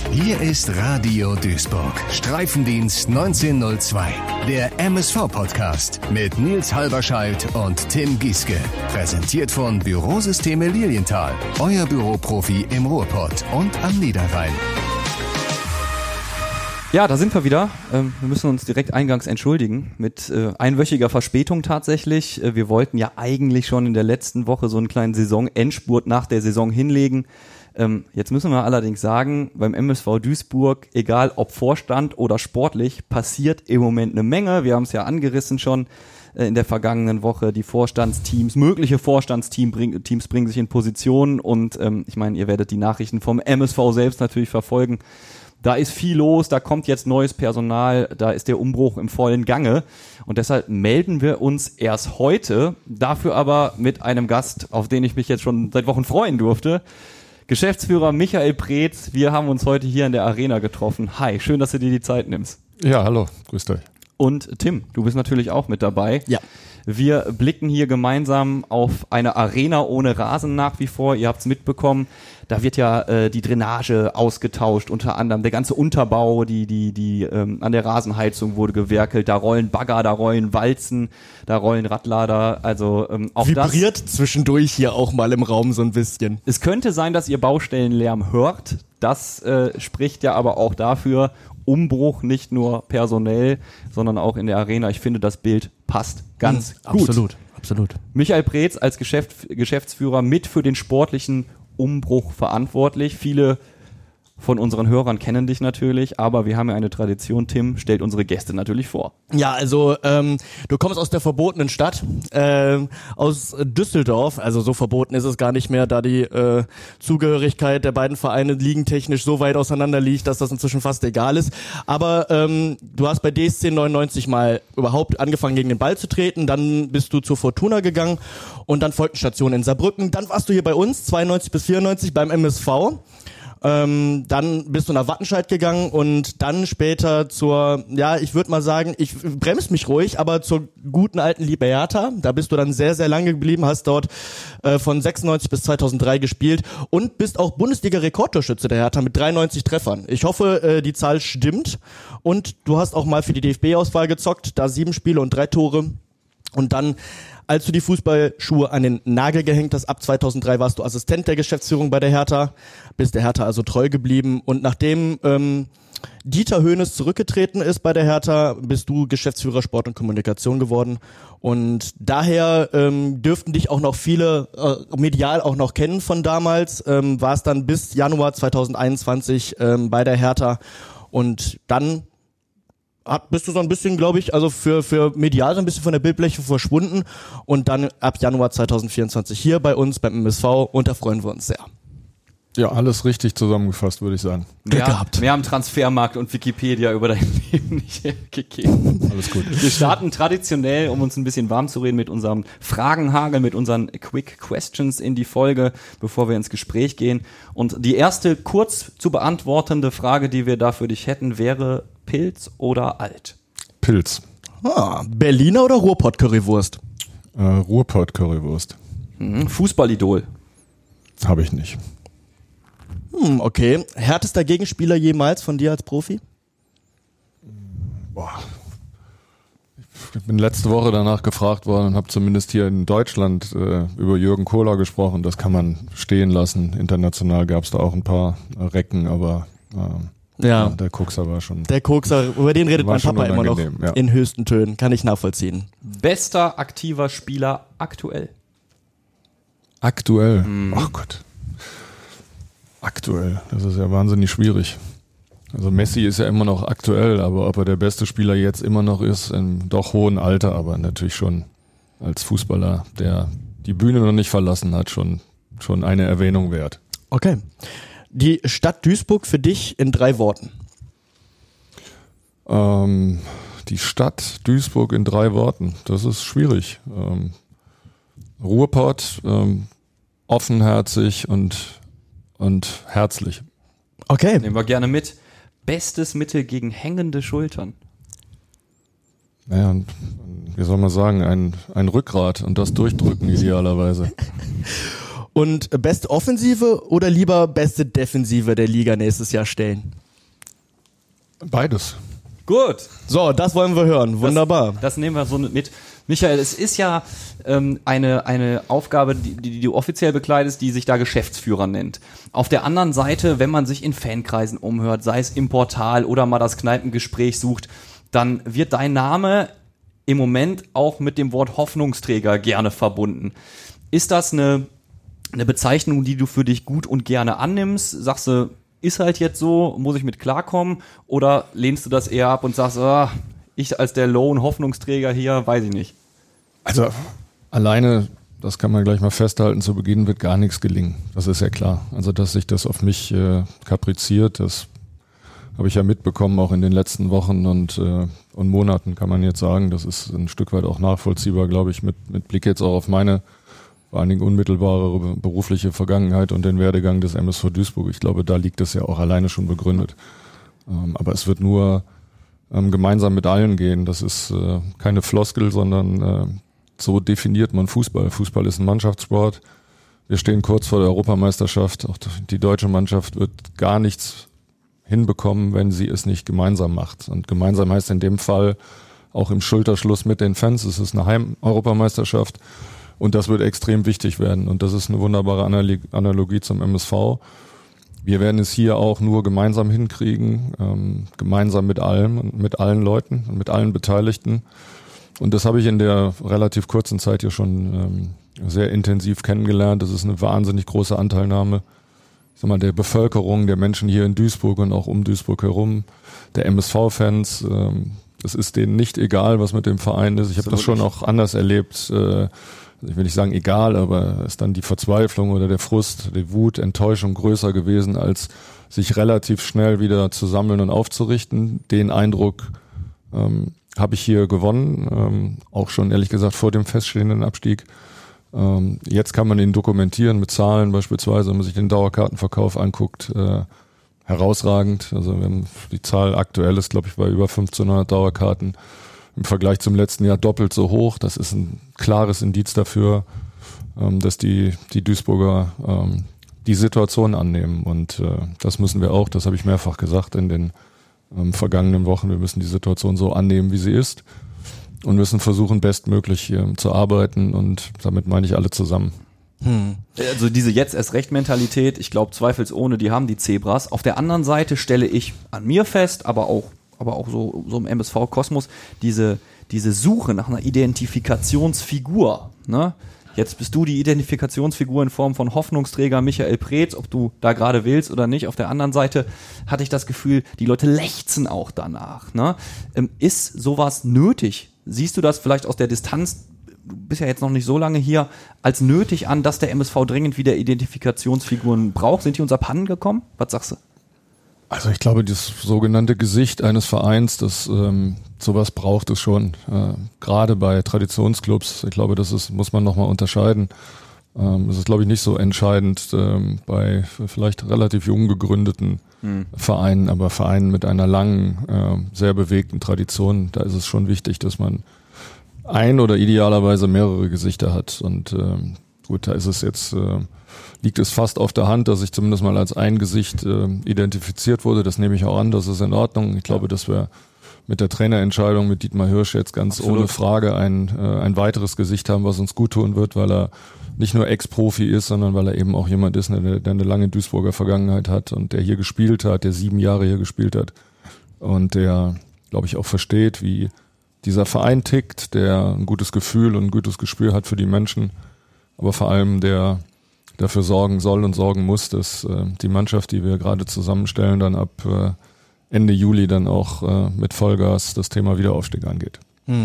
Hier ist Radio Duisburg. Streifendienst 1902. Der MSV-Podcast mit Nils Halberscheidt und Tim Gieske. Präsentiert von Bürosysteme Lilienthal. Euer Büroprofi im Ruhrpott und am Niederrhein. Ja, da sind wir wieder. Wir müssen uns direkt eingangs entschuldigen mit einwöchiger Verspätung tatsächlich. Wir wollten ja eigentlich schon in der letzten Woche so einen kleinen Saisonendspurt nach der Saison hinlegen. Jetzt müssen wir allerdings sagen, beim MSV Duisburg, egal ob Vorstand oder sportlich, passiert im Moment eine Menge. Wir haben es ja angerissen schon in der vergangenen Woche. Die Vorstandsteams, mögliche Vorstandsteams bringen sich in Position und ich meine, ihr werdet die Nachrichten vom MSV selbst natürlich verfolgen. Da ist viel los, da kommt jetzt neues Personal, da ist der Umbruch im vollen Gange und deshalb melden wir uns erst heute, dafür aber mit einem Gast, auf den ich mich jetzt schon seit Wochen freuen durfte. Geschäftsführer Michael Preetz, wir haben uns heute hier in der Arena getroffen. Hi, schön, dass du dir die Zeit nimmst. Ja, hallo, grüßt euch. Und Tim, du bist natürlich auch mit dabei. Ja. Wir blicken hier gemeinsam auf eine Arena ohne Rasen nach wie vor. Ihr habt es mitbekommen, da wird ja die Drainage ausgetauscht, unter anderem der ganze Unterbau, die an der Rasenheizung wurde gewerkelt. Da rollen Bagger, da rollen Walzen, da rollen Radlader. Also auch vibriert das zwischendurch hier auch mal im Raum so ein bisschen. Es könnte sein, dass ihr Baustellenlärm hört. Das spricht ja aber auch dafür, Umbruch nicht nur personell, sondern auch in der Arena. Ich finde, das Bild passt ganz gut. Absolut. Michael Preetz als Geschäftsführer mit für den sportlichen Umbruch verantwortlich. Viele von unseren Hörern kennen dich natürlich, aber wir haben ja eine Tradition. Tim stellt unsere Gäste natürlich vor. Ja, also du kommst aus der verbotenen Stadt, aus Düsseldorf, also so verboten ist es gar nicht mehr, da die Zugehörigkeit der beiden Vereine ligentechnisch so weit auseinander liegt, dass das inzwischen fast egal ist. Aber du hast bei DSC 99 mal überhaupt angefangen, gegen den Ball zu treten, dann bist du zur Fortuna gegangen und dann folgten Stationen in Saarbrücken, dann warst du hier bei uns, 92 bis 94 beim MSV. Dann bist du nach Wattenscheid gegangen und dann später zur, ja, ich würde mal sagen, ich bremse mich ruhig, aber zur guten alten Liebe Hertha. Da bist du dann sehr, sehr lange geblieben, hast dort von 96 bis 2003 gespielt und bist auch Bundesliga-Rekordtorschütze der Hertha mit 93 Treffern. Ich hoffe, die Zahl stimmt und du hast auch mal für die DFB-Auswahl gezockt, da 7 Spiele und 3 Tore und dann, als du die Fußballschuhe an den Nagel gehängt hast, ab 2003 warst du Assistent der Geschäftsführung bei der Hertha, bist der Hertha also treu geblieben und nachdem Dieter Hoeneß zurückgetreten ist bei der Hertha, bist du Geschäftsführer Sport und Kommunikation geworden und daher dürften dich auch noch viele medial auch noch kennen von damals, warst dann bis Januar 2021 bei der Hertha und dann bist du so ein bisschen, glaube ich, also für medial so ein bisschen von der Bildfläche verschwunden und dann ab Januar 2024 hier bei uns beim MSV und da freuen wir uns sehr. Ja, alles richtig zusammengefasst, würde ich sagen. Glück gehabt. Wir haben Transfermarkt und Wikipedia über dein Leben nicht gegeben. Alles gut. Wir starten traditionell, um uns ein bisschen warm zu reden, mit unserem Fragenhagel, mit unseren Quick Questions in die Folge, bevor wir ins Gespräch gehen. Und die erste kurz zu beantwortende Frage, die wir da für dich hätten, wäre Pilz oder Alt? Pilz. Berliner oder Ruhrpott-Currywurst? Ruhrpott-Currywurst. Fußballidol? Habe ich nicht. Okay. Härtester Gegenspieler jemals von dir als Profi? Boah. Ich bin letzte Woche danach gefragt worden und habe zumindest hier in Deutschland über Jürgen Kohler gesprochen. Das kann man stehen lassen. International gab es da auch ein paar Recken, aber ja, der Kokser war schon... Der Kokser, über den redet mein Papa immer noch ja. In höchsten Tönen. Kann ich nachvollziehen. Bester aktiver Spieler aktuell? Aktuell? Oh Gott. Aktuell, das ist ja wahnsinnig schwierig. Also Messi ist ja immer noch aktuell, aber ob er der beste Spieler jetzt immer noch ist, im doch hohen Alter, aber natürlich schon als Fußballer, der die Bühne noch nicht verlassen hat, schon eine Erwähnung wert. Okay. Die Stadt Duisburg für dich in 3 Worten. Die Stadt Duisburg in 3 Worten, das ist schwierig. Ruhrpott, offenherzig und herzlich. Okay. Nehmen wir gerne mit. Bestes Mittel gegen hängende Schultern? Naja, wie soll man sagen, ein Rückgrat und das durchdrücken idealerweise. Und beste Offensive oder lieber beste Defensive der Liga nächstes Jahr stellen? Beides. Gut. So, das wollen wir hören. Wunderbar. Das nehmen wir so mit. Michael, es ist ja eine Aufgabe, die du offiziell bekleidest, die sich da Geschäftsführer nennt. Auf der anderen Seite, wenn man sich in Fankreisen umhört, sei es im Portal oder mal das Kneipengespräch sucht, dann wird dein Name im Moment auch mit dem Wort Hoffnungsträger gerne verbunden. Ist das eine Bezeichnung, die du für dich gut und gerne annimmst? Sagst du, ist halt jetzt so, muss ich mit klarkommen? Oder lehnst du das eher ab und sagst, ich als der Lone Hoffnungsträger hier, weiß ich nicht? Also alleine, das kann man gleich mal festhalten, zu Beginn wird gar nichts gelingen. Das ist ja klar. Also dass sich das auf mich kapriziert, das habe ich ja mitbekommen, auch in den letzten Wochen und Monaten kann man jetzt sagen. Das ist ein Stück weit auch nachvollziehbar, glaube ich, mit Blick jetzt auch auf meine vor allen Dingen unmittelbare berufliche Vergangenheit und den Werdegang des MSV Duisburg. Ich glaube, da liegt es ja auch alleine schon begründet. Aber es wird nur gemeinsam mit allen gehen. Das ist keine Floskel, sondern so definiert man Fußball. Fußball ist ein Mannschaftssport. Wir stehen kurz vor der Europameisterschaft. Auch die deutsche Mannschaft wird gar nichts hinbekommen, wenn sie es nicht gemeinsam macht. Und gemeinsam heißt in dem Fall auch im Schulterschluss mit den Fans. Es ist eine Heim-Europameisterschaft. Und das wird extrem wichtig werden. Und das ist eine wunderbare Analogie zum MSV. Wir werden es hier auch nur gemeinsam hinkriegen, gemeinsam mit allem und mit allen Leuten und mit allen Beteiligten. Und das habe ich in der relativ kurzen Zeit hier schon sehr intensiv kennengelernt. Das ist eine wahnsinnig große Anteilnahme, ich sag mal, der Bevölkerung, der Menschen hier in Duisburg und auch um Duisburg herum, der MSV-Fans. Es ist denen nicht egal, was mit dem Verein ist. Ich habe das schon auch anders erlebt. Ich will nicht sagen egal, aber ist dann die Verzweiflung oder der Frust, die Wut, Enttäuschung größer gewesen, als sich relativ schnell wieder zu sammeln und aufzurichten. Den Eindruck habe ich hier gewonnen, auch schon ehrlich gesagt vor dem feststehenden Abstieg. Jetzt kann man ihn dokumentieren mit Zahlen beispielsweise, wenn man sich den Dauerkartenverkauf anguckt, herausragend. Also wir haben die Zahl aktuell ist, glaube ich, bei über 1500 Dauerkarten. Im Vergleich zum letzten Jahr doppelt so hoch. Das ist ein klares Indiz dafür, dass die Duisburger die Situation annehmen. Und das müssen wir auch, das habe ich mehrfach gesagt in den vergangenen Wochen, wir müssen die Situation so annehmen, wie sie ist und müssen versuchen, bestmöglich zu arbeiten. Und damit meine ich alle zusammen. Also diese Jetzt-erst-recht-Mentalität, ich glaube zweifelsohne, die haben die Zebras. Auf der anderen Seite stelle ich an mir fest, aber auch so im MSV-Kosmos, diese Suche nach einer Identifikationsfigur. Ne? Jetzt bist du die Identifikationsfigur in Form von Hoffnungsträger Michael Preetz, ob du da gerade willst oder nicht. Auf der anderen Seite hatte ich das Gefühl, die Leute lechzen auch danach. Ne? Ist sowas nötig? Siehst du das vielleicht aus der Distanz, du bist ja jetzt noch nicht so lange hier, als nötig an, dass der MSV dringend wieder Identifikationsfiguren braucht? Sind die uns abhanden gekommen? Was sagst du? Also ich glaube, das sogenannte Gesicht eines Vereins, das sowas braucht es schon. Gerade bei Traditionsclubs, ich glaube, muss man nochmal unterscheiden. Es ist, glaube ich, nicht so entscheidend bei vielleicht relativ jung gegründeten Vereinen, aber Vereinen mit einer langen, sehr bewegten Tradition, da ist es schon wichtig, dass man ein oder idealerweise mehrere Gesichter hat. Und gut, da ist es jetzt liegt es fast auf der Hand, dass ich zumindest mal als ein Gesicht identifiziert wurde. Das nehme ich auch an, das ist in Ordnung. Ich glaube, dass wir mit der Trainerentscheidung mit Dietmar Hirsch jetzt ganz ohne Frage ein weiteres Gesicht haben, was uns gut tun wird, weil er nicht nur Ex-Profi ist, sondern weil er eben auch jemand ist, der eine lange Duisburger Vergangenheit hat und der hier gespielt hat, der 7 Jahre hier gespielt hat und der, glaube ich, auch versteht, wie dieser Verein tickt, der ein gutes Gefühl und ein gutes Gespür hat für die Menschen, aber vor allem der dafür sorgen soll und sorgen muss, dass die Mannschaft, die wir gerade zusammenstellen, dann ab Ende Juli dann auch mit Vollgas das Thema Wiederaufstieg angeht.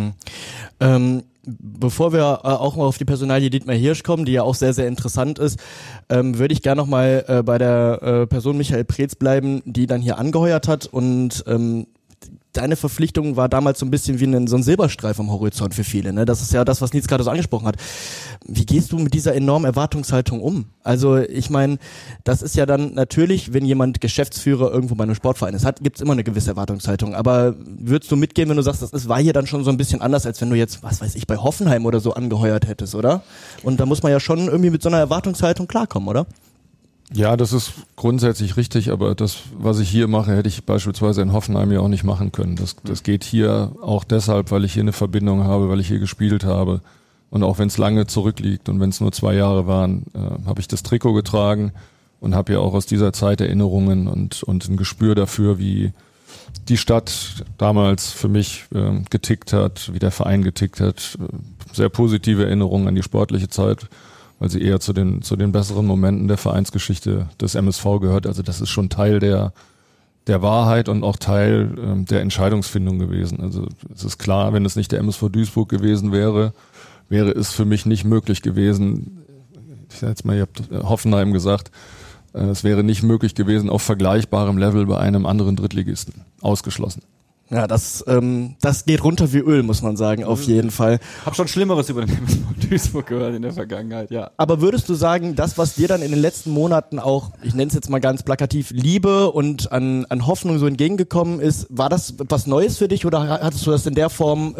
Bevor wir auch mal auf die Personalie Dietmar Hirsch kommen, die ja auch sehr, sehr interessant ist, würde ich gerne nochmal bei der Person Michael Preetz bleiben, die dann hier angeheuert hat und deine Verpflichtung war damals so ein bisschen wie so ein Silberstreif am Horizont für viele, ne? Das ist ja das, was Nils gerade so angesprochen hat. Wie gehst du mit dieser enormen Erwartungshaltung um? Also ich meine, das ist ja dann natürlich, wenn jemand Geschäftsführer irgendwo bei einem Sportverein ist, gibt es immer eine gewisse Erwartungshaltung. Aber würdest du mitgehen, wenn du sagst, war hier dann schon so ein bisschen anders, als wenn du jetzt, was weiß ich, bei Hoffenheim oder so angeheuert hättest, oder? Und da muss man ja schon irgendwie mit so einer Erwartungshaltung klarkommen, oder? Ja, das ist grundsätzlich richtig, aber das, was ich hier mache, hätte ich beispielsweise in Hoffenheim ja auch nicht machen können. Das geht hier auch deshalb, weil ich hier eine Verbindung habe, weil ich hier gespielt habe. Und auch wenn es lange zurückliegt und wenn es nur 2 Jahre waren, habe ich das Trikot getragen und habe ja auch aus dieser Zeit Erinnerungen und ein Gespür dafür, wie die Stadt damals für mich getickt hat, wie der Verein getickt hat. Sehr positive Erinnerungen an die sportliche Zeit, weil sie eher zu den besseren Momenten der Vereinsgeschichte des MSV gehört. Also das ist schon Teil der Wahrheit und auch Teil der Entscheidungsfindung gewesen. Also es ist klar, wenn es nicht der MSV Duisburg gewesen wäre es für mich nicht möglich gewesen, ich sag jetzt mal, ihr habt Hoffenheim gesagt, es wäre nicht möglich gewesen, auf vergleichbarem Level bei einem anderen Drittligisten. Ausgeschlossen. Ja, das geht runter wie Öl, muss man sagen, auf jeden Fall. Hab schon Schlimmeres über den MSV Duisburg gehört in der Vergangenheit, ja. Aber würdest du sagen, das, was dir dann in den letzten Monaten auch, ich nenne es jetzt mal ganz plakativ, Liebe und an Hoffnung so entgegengekommen ist, war das was Neues für dich oder hattest du das in der Form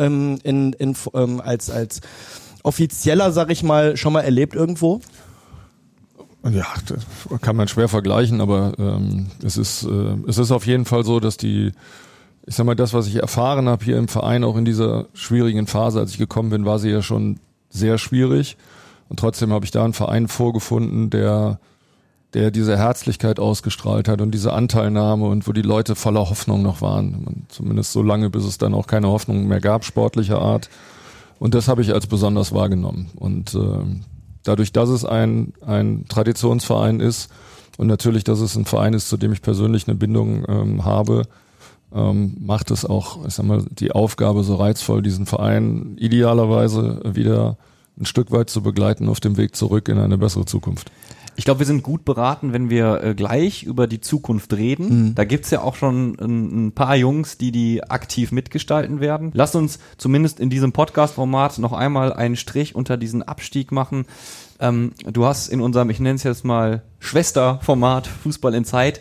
als offizieller, sag ich mal, schon mal erlebt irgendwo? Ja, das kann man schwer vergleichen, aber es ist auf jeden Fall so, dass ich sag mal, das, was ich erfahren habe hier im Verein, auch in dieser schwierigen Phase, als ich gekommen bin, war sie ja schon sehr schwierig. Und trotzdem habe ich da einen Verein vorgefunden, der diese Herzlichkeit ausgestrahlt hat und diese Anteilnahme und wo die Leute voller Hoffnung noch waren. Und zumindest so lange, bis es dann auch keine Hoffnung mehr gab, sportlicher Art. Und das habe ich als besonders wahrgenommen. Und dadurch, dass es ein Traditionsverein ist und natürlich, dass es ein Verein ist, zu dem ich persönlich eine Bindung habe, macht es auch, ich sag mal, die Aufgabe so reizvoll, diesen Verein idealerweise wieder ein Stück weit zu begleiten auf dem Weg zurück in eine bessere Zukunft. Ich glaube, wir sind gut beraten, wenn wir gleich über die Zukunft reden. Da gibt's ja auch schon ein paar Jungs, die aktiv mitgestalten werden. Lass uns zumindest in diesem Podcast-Format noch einmal einen Strich unter diesen Abstieg machen. Du hast in unserem, ich nenne es jetzt mal Schwesterformat Fußball in Zeit,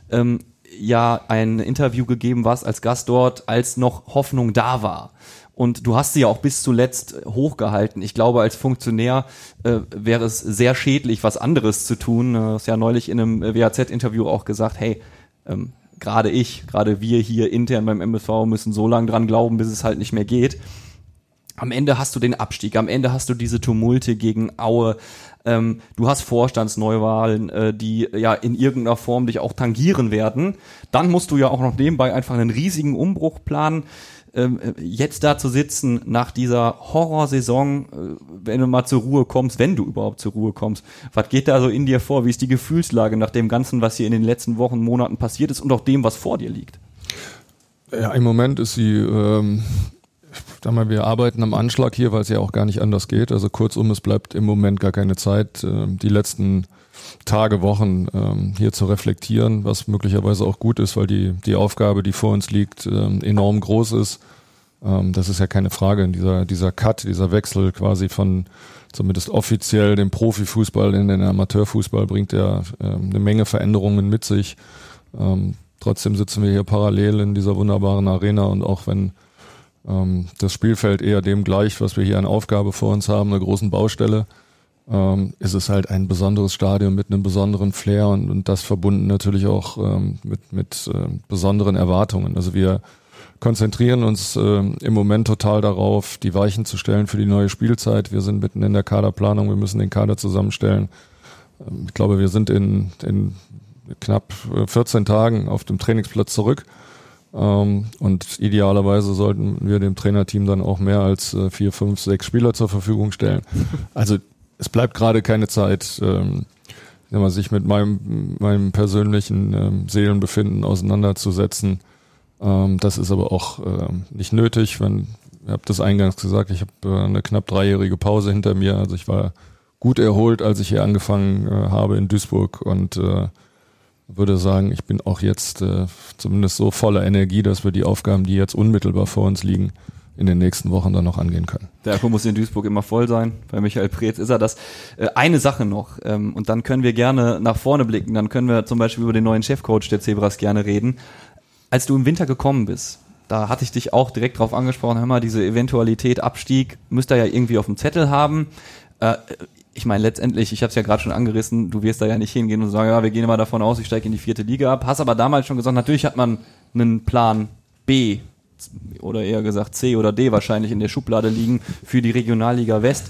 ja ein Interview gegeben, warst als Gast dort, als noch Hoffnung da war. Und du hast sie ja auch bis zuletzt hochgehalten. Ich glaube, als Funktionär wäre es sehr schädlich, was anderes zu tun. Du hast ja neulich in einem WAZ-Interview auch gesagt, hey, gerade wir hier intern beim MSV müssen so lange dran glauben, bis es halt nicht mehr geht. Am Ende hast du den Abstieg, am Ende hast du diese Tumulte gegen Aue, du hast Vorstandsneuwahlen, die ja in irgendeiner Form dich auch tangieren werden. Dann musst du ja auch noch nebenbei einfach einen riesigen Umbruch planen. Jetzt da zu sitzen nach dieser Horrorsaison, wenn du mal zur Ruhe kommst, wenn du überhaupt zur Ruhe kommst, was geht da so in dir vor? Wie ist die Gefühlslage nach dem Ganzen, was hier in den letzten Wochen, Monaten passiert ist und auch dem, was vor dir liegt? Ja, im Moment ist sie, wir arbeiten am Anschlag hier, weil es ja auch gar nicht anders geht. Also kurzum, es bleibt im Moment gar keine Zeit, die letzten Tage, Wochen hier zu reflektieren, was möglicherweise auch gut ist, weil die Aufgabe, die vor uns liegt, enorm groß ist. Das ist ja keine Frage. Dieser Cut, dieser Wechsel quasi von zumindest offiziell dem Profifußball in den Amateurfußball bringt ja eine Menge Veränderungen mit sich. Trotzdem sitzen wir hier parallel in dieser wunderbaren Arena und auch wenn das Spielfeld eher dem gleicht, was wir hier an Aufgabe vor uns haben, einer großen Baustelle, ist es halt ein besonderes Stadion mit einem besonderen Flair und das verbunden natürlich auch mit besonderen Erwartungen. Also wir konzentrieren uns im Moment total darauf, die Weichen zu stellen für die neue Spielzeit. Wir sind mitten in der Kaderplanung, wir müssen den Kader zusammenstellen. Ich glaube, wir sind in knapp 14 Tagen auf dem Trainingsplatz zurück. Und idealerweise sollten wir dem Trainerteam dann auch mehr als 4, 5, 6 Spieler zur Verfügung stellen. Also es bleibt gerade keine Zeit, sich mit meinem persönlichen Seelenbefinden auseinanderzusetzen. Das ist aber auch nicht nötig. Ich habe das eingangs gesagt, ich habe eine knapp 3-jährige Pause hinter mir. Also ich war gut erholt, als ich hier angefangen habe in Duisburg und würde sagen, ich bin auch jetzt zumindest so voller Energie, dass wir die Aufgaben, die jetzt unmittelbar vor uns liegen, in den nächsten Wochen dann noch angehen können. Der Akku muss in Duisburg immer voll sein. Bei Michael Preetz ist er das. Eine Sache noch, und dann können wir gerne nach vorne blicken. Dann können wir zum Beispiel über den neuen Chefcoach der Zebras gerne reden. Als du im Winter gekommen bist, da hatte ich dich auch direkt drauf angesprochen, hör mal, diese Eventualität Abstieg müsst ihr ja irgendwie auf dem Zettel haben. Ich meine, letztendlich, ich habe es ja gerade schon angerissen, du wirst da ja nicht hingehen und sagen, ja, wir gehen immer davon aus, ich steige in die 4. Liga ab. Hast aber damals schon gesagt, natürlich hat man einen Plan B oder eher gesagt C oder D wahrscheinlich in der Schublade liegen für die Regionalliga West.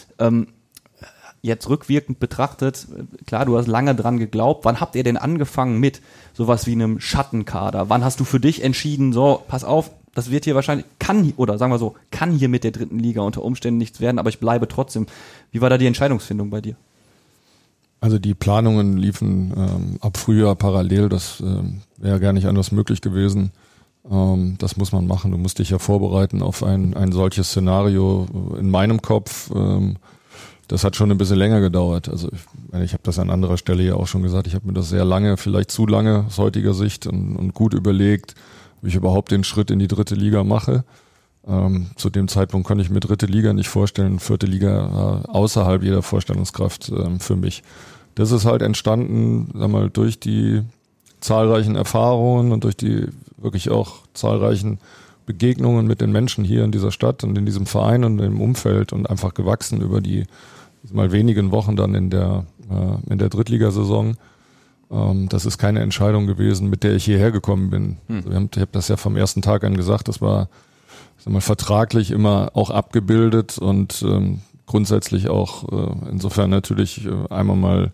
Jetzt rückwirkend betrachtet, klar, du hast lange dran geglaubt. Wann habt ihr denn angefangen mit sowas wie einem Schattenkader? Wann hast du für dich entschieden, so, pass auf, das wird hier wahrscheinlich, kann hier mit der 3. Liga unter Umständen nichts werden, aber ich bleibe trotzdem. Wie war da die Entscheidungsfindung bei dir? Also die Planungen liefen ab Frühjahr parallel, das wäre gar nicht anders möglich gewesen. Das muss man machen, du musst dich ja vorbereiten auf ein solches Szenario in meinem Kopf. Das hat schon ein bisschen länger gedauert. Also ich habe das an anderer Stelle ja auch schon gesagt, ich habe mir das sehr lange, vielleicht zu lange aus heutiger Sicht und gut überlegt, ob ich überhaupt den Schritt in die 3. Liga mache. Zu dem Zeitpunkt konnte ich mir 3. Liga nicht vorstellen, 4. Liga außerhalb jeder Vorstellungskraft für mich. Das ist halt entstanden, sag mal, durch die zahlreichen Erfahrungen und durch die wirklich auch zahlreichen Begegnungen mit den Menschen hier in dieser Stadt und in diesem Verein und im Umfeld und einfach gewachsen über die mal wenigen Wochen dann in der Drittligasaison. Das ist keine Entscheidung gewesen, mit der ich hierher gekommen bin. Also ich habe das ja vom ersten Tag an gesagt, das war vertraglich immer auch abgebildet und grundsätzlich auch insofern natürlich einmal mal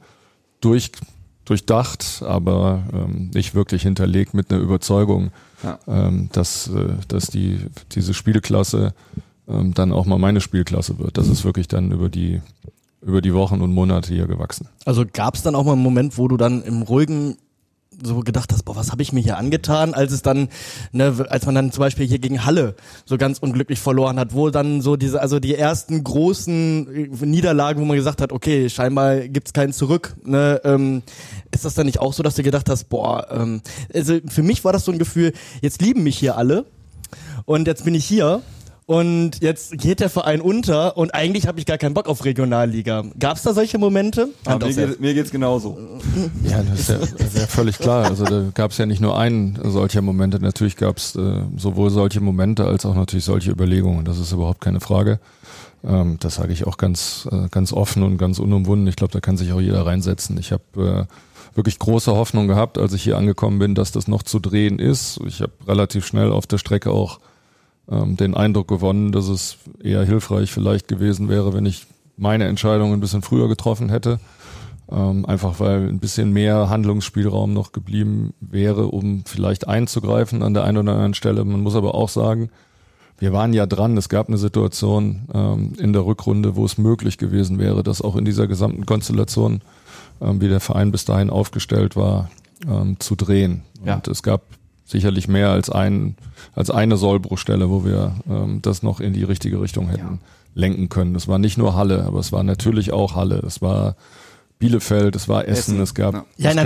durchdacht, aber nicht wirklich hinterlegt mit einer Überzeugung, dass diese Spielklasse dann auch mal meine Spielklasse wird. Das ist wirklich dann über die Wochen und Monate hier gewachsen. Also gab es dann auch mal einen Moment, wo du dann im Ruhigen so gedacht hast, boah, was habe ich mir hier angetan, als man dann zum Beispiel hier gegen Halle so ganz unglücklich verloren hat, wo dann so die ersten großen Niederlagen, wo man gesagt hat, okay, scheinbar gibt's keinen zurück, ne? Ist das dann nicht auch so, dass du gedacht hast, boah, also für mich war das so ein Gefühl, jetzt lieben mich hier alle und jetzt bin ich hier und jetzt geht der Verein unter und eigentlich habe ich gar keinen Bock auf Regionalliga. Gab's da solche Momente? Mir geht's genauso. Ja, das ist ja völlig klar. Also da gab's ja nicht nur einen solcher Momente. Natürlich gab's sowohl solche Momente als auch natürlich solche Überlegungen. Das ist überhaupt keine Frage. Das sage ich auch ganz offen und ganz unumwunden. Ich glaube, da kann sich auch jeder reinsetzen. Ich habe wirklich große Hoffnung gehabt, als ich hier angekommen bin, dass das noch zu drehen ist. Ich habe relativ schnell auf der Strecke auch den Eindruck gewonnen, dass es eher hilfreich vielleicht gewesen wäre, wenn ich meine Entscheidung ein bisschen früher getroffen hätte. Einfach weil ein bisschen mehr Handlungsspielraum noch geblieben wäre, um vielleicht einzugreifen an der einen oder anderen Stelle. Man muss aber auch sagen, wir waren ja dran. Es gab eine Situation in der Rückrunde, wo es möglich gewesen wäre, dass auch in dieser gesamten Konstellation, wie der Verein bis dahin aufgestellt war, zu drehen. Ja. Und es gab sicherlich mehr als eine Sollbruchstelle, wo wir das noch in die richtige Richtung hätten lenken können. Das war nicht nur Halle, aber es war natürlich auch Halle. Es war Bielefeld, es war Essen. Es gab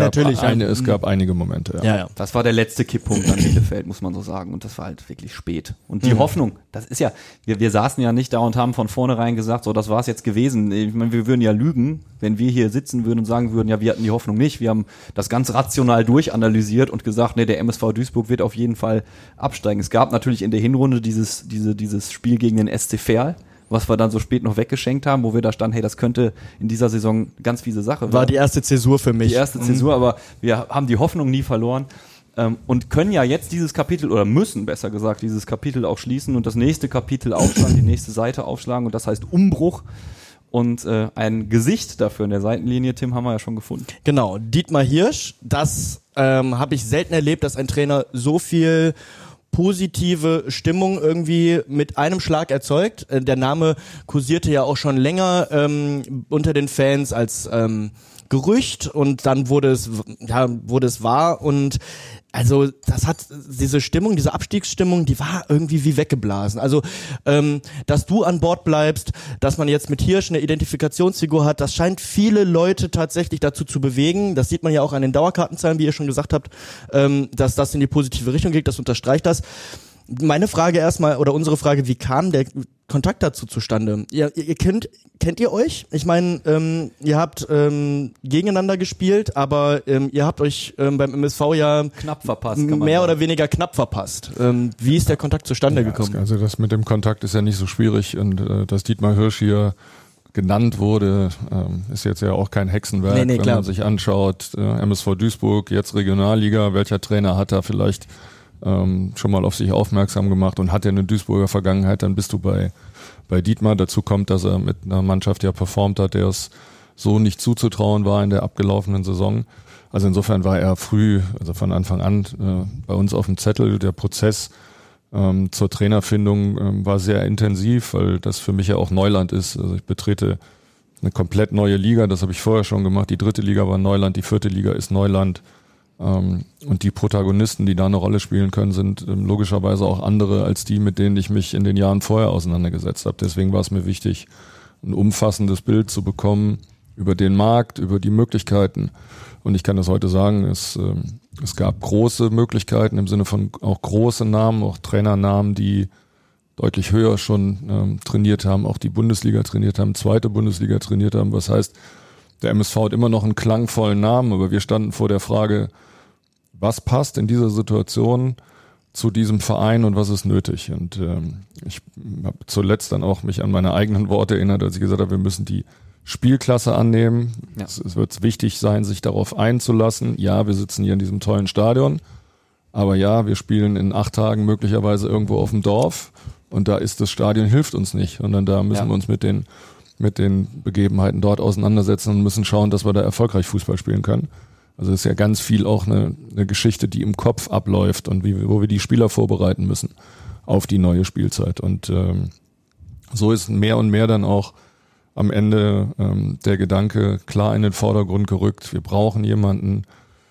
einige Momente. Ja. Das war der letzte Kipppunkt an Bielefeld, muss man so sagen. Und das war halt wirklich spät. Und die Hoffnung, das ist ja, wir saßen ja nicht da und haben von vornherein gesagt, so, das war's jetzt gewesen. Ich meine, wir würden ja lügen, wenn wir hier sitzen würden und sagen würden, ja, wir hatten die Hoffnung nicht. Wir haben das ganz rational durchanalysiert und gesagt, nee, der MSV Duisburg wird auf jeden Fall absteigen. Es gab natürlich in der Hinrunde dieses Spiel gegen den SC Verl, was wir dann so spät noch weggeschenkt haben, wo wir da standen, hey, das könnte in dieser Saison ganz fiese Sache werden. War die erste Zäsur für mich. Die erste Zäsur, aber wir haben die Hoffnung nie verloren und können ja jetzt dieses Kapitel, oder müssen besser gesagt, dieses Kapitel auch schließen und das nächste Kapitel aufschlagen, die nächste Seite aufschlagen und das heißt Umbruch. Und ein Gesicht dafür in der Seitenlinie, Tim, haben wir ja schon gefunden. Genau, Dietmar Hirsch, das habe ich selten erlebt, dass ein Trainer so viel positive Stimmung irgendwie mit einem Schlag erzeugt. Der Name kursierte ja auch schon länger unter den Fans als Gerücht und dann wurde es wahr und also das hat diese Stimmung, diese Abstiegsstimmung, die war irgendwie wie weggeblasen. Also, dass du an Bord bleibst, dass man jetzt mit Hirsch eine Identifikationsfigur hat, das scheint viele Leute tatsächlich dazu zu bewegen. Das sieht man ja auch an den Dauerkartenzahlen, wie ihr schon gesagt habt, dass das in die positive Richtung geht, das unterstreicht das. Meine Frage erstmal, oder unsere Frage, wie kam der Kontakt dazu zustande? Ihr kennt ihr euch? Ich meine, ihr habt gegeneinander gespielt, aber ihr habt euch beim MSV ja knapp verpasst, kann man mehr sagen. oder weniger knapp verpasst. Wie ist der Kontakt zustande gekommen? Also das mit dem Kontakt ist ja nicht so schwierig und dass Dietmar Hirsch hier genannt wurde, ist jetzt ja auch kein Hexenwerk, wenn klar. man sich anschaut, MSV Duisburg, jetzt Regionalliga, welcher Trainer hat da vielleicht schon mal auf sich aufmerksam gemacht und hat ja eine Duisburger Vergangenheit, dann bist du bei Dietmar. Dazu kommt, dass er mit einer Mannschaft ja performt hat, der es so nicht zuzutrauen war in der abgelaufenen Saison. Also insofern war er früh, also von Anfang an bei uns auf dem Zettel. Der Prozess zur Trainerfindung war sehr intensiv, weil das für mich ja auch Neuland ist. Also ich betrete eine komplett neue Liga, das habe ich vorher schon gemacht. Die 3. Liga war Neuland, die 4. Liga ist Neuland. Und die Protagonisten, die da eine Rolle spielen können, sind logischerweise auch andere als die, mit denen ich mich in den Jahren vorher auseinandergesetzt habe. Deswegen war es mir wichtig, ein umfassendes Bild zu bekommen über den Markt, über die Möglichkeiten. Und ich kann das heute sagen, es gab große Möglichkeiten im Sinne von auch große Namen, auch Trainernamen, die deutlich höher schon trainiert haben, auch die Bundesliga trainiert haben, 2. Bundesliga trainiert haben. Was heißt, der MSV hat immer noch einen klangvollen Namen, aber wir standen vor der Frage, was passt in dieser Situation zu diesem Verein und was ist nötig? Und ich habe zuletzt dann auch mich an meine eigenen Worte erinnert, als ich gesagt habe, wir müssen die Spielklasse annehmen. Ja. Es wird wichtig sein, sich darauf einzulassen. Ja, wir sitzen hier in diesem tollen Stadion, aber ja, wir spielen in 8 Tagen möglicherweise irgendwo auf dem Dorf und da ist das Stadion, hilft uns nicht, sondern da müssen wir uns mit den Begebenheiten dort auseinandersetzen und müssen schauen, dass wir da erfolgreich Fußball spielen können. Also es ist ja ganz viel auch eine Geschichte, die im Kopf abläuft und wo wir die Spieler vorbereiten müssen auf die neue Spielzeit. Und so ist mehr und mehr dann auch am Ende der Gedanke klar in den Vordergrund gerückt. Wir brauchen jemanden,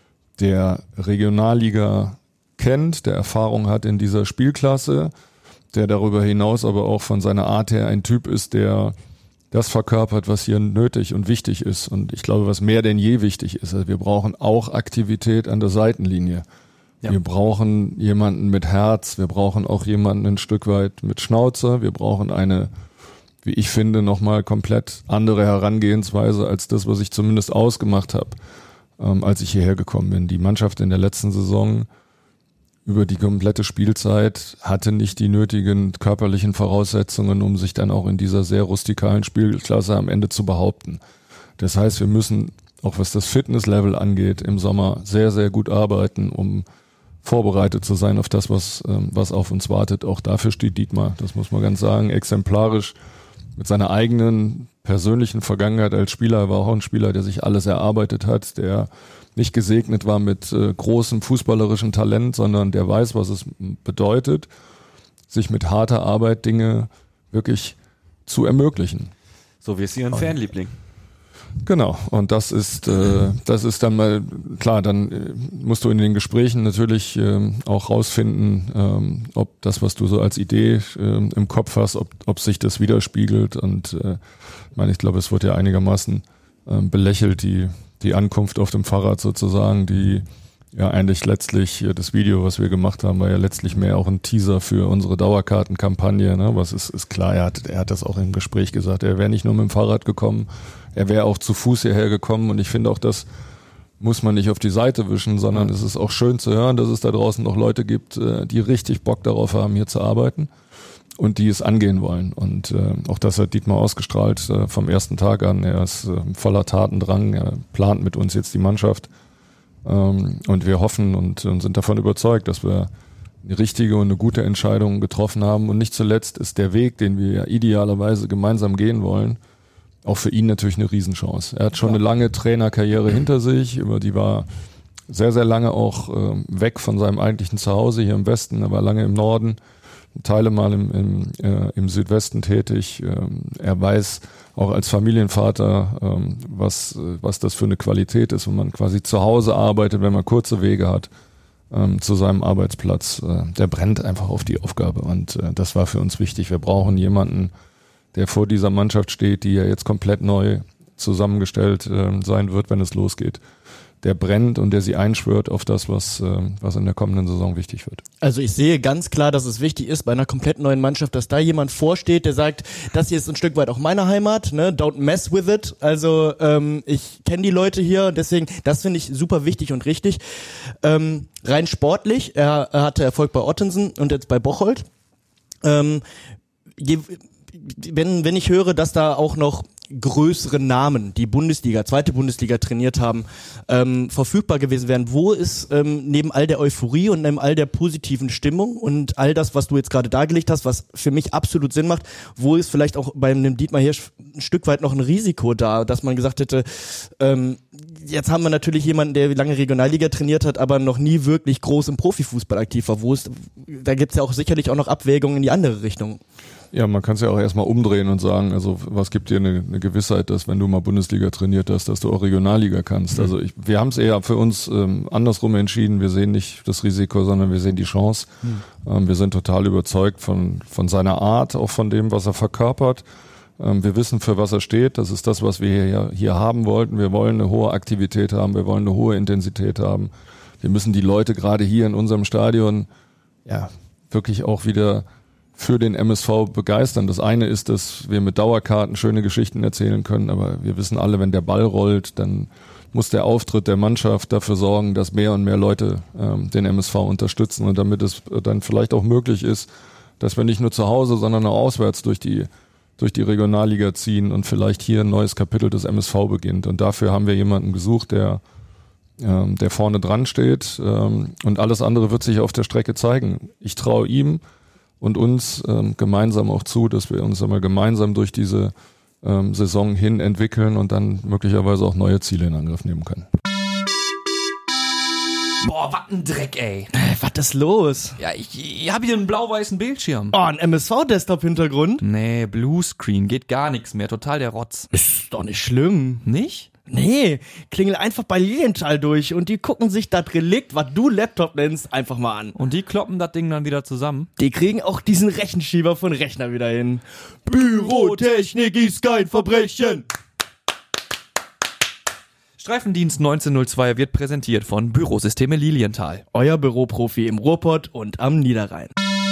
der Regionalliga kennt, der Erfahrung hat in dieser Spielklasse, der darüber hinaus aber auch von seiner Art her ein Typ ist, der das verkörpert, was hier nötig und wichtig ist. Und ich glaube, was mehr denn je wichtig ist, also wir brauchen auch Aktivität an der Seitenlinie. Ja. Wir brauchen jemanden mit Herz, wir brauchen auch jemanden ein Stück weit mit Schnauze, wir brauchen eine, wie ich finde, nochmal komplett andere Herangehensweise als das, was ich zumindest ausgemacht habe, als ich hierher gekommen bin. Die Mannschaft in der letzten Saison über die komplette Spielzeit hatte nicht die nötigen körperlichen Voraussetzungen, um sich dann auch in dieser sehr rustikalen Spielklasse am Ende zu behaupten. Das heißt, wir müssen, auch was das Fitnesslevel angeht, im Sommer sehr, sehr gut arbeiten, um vorbereitet zu sein auf das, was auf uns wartet. Auch dafür steht Dietmar, das muss man ganz sagen, exemplarisch mit seiner eigenen persönlichen Vergangenheit als Spieler. Er war auch ein Spieler, der sich alles erarbeitet hat, der nicht gesegnet war mit großem fußballerischen Talent, sondern der weiß, was es bedeutet, sich mit harter Arbeit Dinge wirklich zu ermöglichen. So wie es Ihren Fanliebling. Genau, und das ist dann mal, klar, dann musst du in den Gesprächen natürlich auch rausfinden, ob das, was du so als Idee im Kopf hast, ob sich das widerspiegelt. Und ich glaube, es wird ja einigermaßen belächelt, die Ankunft auf dem Fahrrad sozusagen, die ja eigentlich letztlich, das Video, was wir gemacht haben, war ja letztlich mehr auch ein Teaser für unsere Dauerkartenkampagne. Ne? Was ist klar, er hat das auch im Gespräch gesagt, er wäre nicht nur mit dem Fahrrad gekommen, er wäre auch zu Fuß hierher gekommen, und ich finde auch, das muss man nicht auf die Seite wischen, sondern es ist auch schön zu hören, dass es da draußen noch Leute gibt, die richtig Bock darauf haben, hier zu arbeiten und die es angehen wollen. Und auch das hat Dietmar ausgestrahlt vom ersten Tag an. Er ist voller Tatendrang, er plant mit uns jetzt die Mannschaft. Und wir hoffen und sind davon überzeugt, dass wir eine richtige und eine gute Entscheidung getroffen haben. Und nicht zuletzt ist der Weg, den wir ja idealerweise gemeinsam gehen wollen, auch für ihn natürlich eine Riesenchance. Er hat schon eine lange Trainerkarriere hinter sich, über die war sehr, sehr lange auch weg von seinem eigentlichen Zuhause hier im Westen. Er war lange im Norden, Teile mal im Südwesten tätig. Er weiß auch als Familienvater, was das für eine Qualität ist, wenn man quasi zu Hause arbeitet, wenn man kurze Wege hat. zu seinem Arbeitsplatz. Der brennt einfach auf die Aufgabe und das war für uns wichtig. Wir brauchen jemanden, der vor dieser Mannschaft steht, die ja jetzt komplett neu zusammengestellt sein wird, wenn es losgeht. Der brennt und der sie einschwört auf das, was in der kommenden Saison wichtig wird. Also ich sehe ganz klar, dass es wichtig ist bei einer komplett neuen Mannschaft, dass da jemand vorsteht, der sagt, das hier ist ein Stück weit auch meine Heimat, ne? Don't mess with it. Also ich kenne die Leute hier, deswegen, das finde ich super wichtig und richtig. Rein sportlich, er hatte Erfolg bei Ottensen und jetzt bei Bocholt. Wenn ich höre, dass da auch noch größere Namen, die Bundesliga, zweite Bundesliga trainiert haben, verfügbar gewesen wären. Wo ist neben all der Euphorie und neben all der positiven Stimmung und all das, was du jetzt gerade dargelegt hast, was für mich absolut Sinn macht, wo ist vielleicht auch bei einem Dietmar Hirsch ein Stück weit noch ein Risiko da, dass man gesagt hätte, jetzt haben wir natürlich jemanden, der lange Regionalliga trainiert hat, aber noch nie wirklich groß im Profifußball aktiv war. Da gibt's ja auch sicherlich auch noch Abwägungen in die andere Richtung. Ja, man kann es ja auch erstmal umdrehen und sagen, also was gibt dir eine Gewissheit, dass wenn du mal Bundesliga trainiert hast, dass du auch Regionalliga kannst. Mhm. Also wir haben es eher für uns andersrum entschieden. Wir sehen nicht das Risiko, sondern wir sehen die Chance. Mhm. Wir sind total überzeugt von seiner Art, auch von dem, was er verkörpert. Wir wissen, für was er steht. Das ist das, was wir hier haben wollten. Wir wollen eine hohe Aktivität haben. Wir wollen eine hohe Intensität haben. Wir müssen die Leute gerade hier in unserem Stadion ja wirklich auch wieder für den MSV begeistern. Das eine ist, dass wir mit Dauerkarten schöne Geschichten erzählen können, aber wir wissen alle, wenn der Ball rollt, dann muss der Auftritt der Mannschaft dafür sorgen, dass mehr und mehr Leute den MSV unterstützen und damit es dann vielleicht auch möglich ist, dass wir nicht nur zu Hause, sondern auch auswärts durch die Regionalliga ziehen und vielleicht hier ein neues Kapitel des MSV beginnt. Und dafür haben wir jemanden gesucht, der vorne dran steht und alles andere wird sich auf der Strecke zeigen. Ich traue ihm und uns gemeinsam auch zu, dass wir uns einmal gemeinsam durch diese Saison hin entwickeln und dann möglicherweise auch neue Ziele in Angriff nehmen können. Boah, was ein Dreck, ey. Was ist los? Ja, ich habe hier einen blau-weißen Bildschirm. Oh, ein MSV-Desktop-Hintergrund? Nee, Bluescreen, geht gar nichts mehr, total der Rotz. Ist doch nicht schlimm. Nicht? Nee, klingel einfach bei Lilienthal durch und die gucken sich das Relikt, was du Laptop nennst, einfach mal an. Und die kloppen das Ding dann wieder zusammen? Die kriegen auch diesen Rechenschieber von Rechner wieder hin. Bürotechnik ist kein Verbrechen. Streifendienst 1902 wird präsentiert von Bürosysteme Lilienthal. Euer Büroprofi im Ruhrpott und am Niederrhein.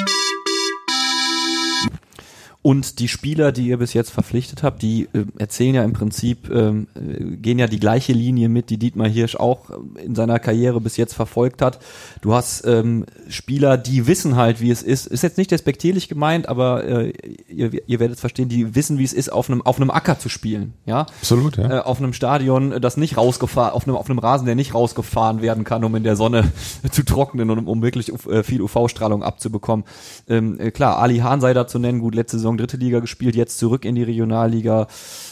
Und die Spieler, die ihr bis jetzt verpflichtet habt, die erzählen ja im Prinzip, gehen ja die gleiche Linie mit, die Dietmar Hirsch auch in seiner Karriere bis jetzt verfolgt hat. Du hast Spieler, die wissen halt, wie es ist. Ist jetzt nicht despektierlich gemeint, aber ihr werdet es verstehen, die wissen, wie es ist, auf einem Acker zu spielen. Ja? Absolut, ja. Auf einem Stadion, das nicht rausgefahren, auf einem Rasen, der nicht rausgefahren werden kann, um in der Sonne zu trocknen und um wirklich viel UV-Strahlung abzubekommen. Klar, Ali Hahn sei da zu nennen, gut, letzte Saison dritte Liga gespielt, jetzt zurück in die Regionalliga.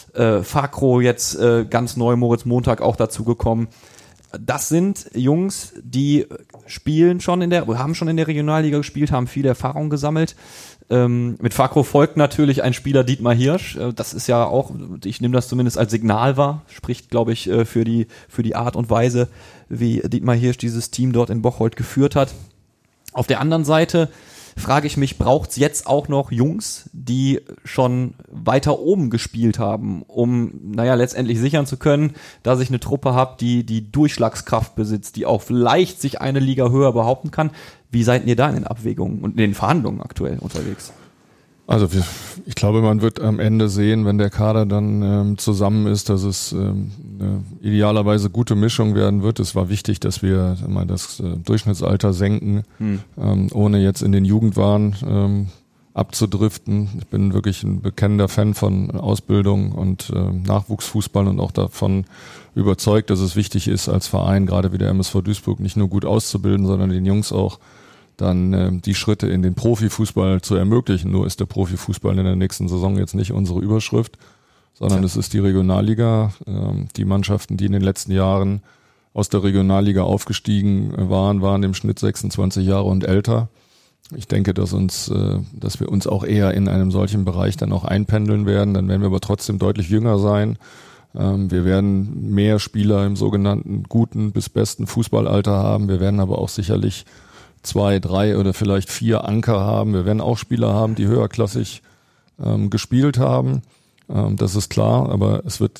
Fakro jetzt ganz neu, Moritz Montag auch dazu gekommen. Das sind Jungs, die haben schon in der Regionalliga gespielt, haben viel Erfahrung gesammelt. Mit Fakro folgt natürlich ein Spieler Dietmar Hirsch. Das ist ja auch, ich nehme das zumindest als Signal wahr, spricht, glaube ich, für die Art und Weise, wie Dietmar Hirsch dieses Team dort in Bocholt geführt hat. Auf der anderen Seite frage ich mich, braucht's jetzt auch noch Jungs, die schon weiter oben gespielt haben, um, letztendlich sichern zu können, dass ich eine Truppe habe, die Durchschlagskraft besitzt, die auch vielleicht sich eine Liga höher behaupten kann. Wie seid ihr da in den Abwägungen und in den Verhandlungen aktuell unterwegs? Also ich glaube, man wird am Ende sehen, wenn der Kader dann zusammen ist, dass es eine idealerweise gute Mischung werden wird. Es war wichtig, dass wir mal das Durchschnittsalter senken, ohne jetzt in den Jugendwahn abzudriften. Ich bin wirklich ein bekennender Fan von Ausbildung und Nachwuchsfußball und auch davon überzeugt, dass es wichtig ist, als Verein, gerade wie der MSV Duisburg, nicht nur gut auszubilden, sondern den Jungs auch dann die Schritte in den Profifußball zu ermöglichen. Nur ist der Profifußball in der nächsten Saison jetzt nicht unsere Überschrift, sondern es ist die Regionalliga. Die Mannschaften, die in den letzten Jahren aus der Regionalliga aufgestiegen waren im Schnitt 26 Jahre und älter. Ich denke, dass wir uns auch eher in einem solchen Bereich dann auch einpendeln werden. Dann werden wir aber trotzdem deutlich jünger sein. Wir werden mehr Spieler im sogenannten guten bis besten Fußballalter haben. Wir werden aber auch sicherlich 2, 3 oder vielleicht 4 Anker haben. Wir werden auch Spieler haben, die höherklassig gespielt haben. Das ist klar, aber es wird